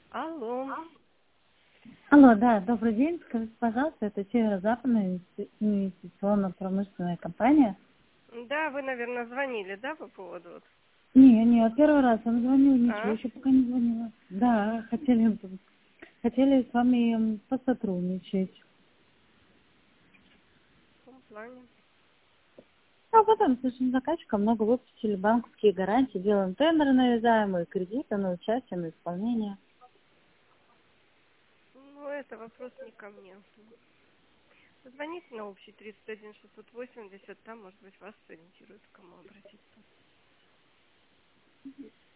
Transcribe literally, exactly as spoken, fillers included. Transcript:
Алло. Алло, да, добрый день. Скажите, пожалуйста, это Северо-Западная инвести- инвестиционно-промышленная компания? Да, вы, наверное, звонили, да, по поводу? вот- Не, не, первый раз вам звоню, ничего, А? еще пока не звонила. Да, хотели, хотели с вами м, посотрудничать. В каком плане? А потом с нашим заказчиком много выпустили банковские гарантии, делаем тендеры навязаемые, кредиты на участие, на исполнение. Ну, это вопрос не ко мне. Звоните на общий тридцать один шестьсот восемьдесят, там, может быть, вас сориентируют, к кому обратиться.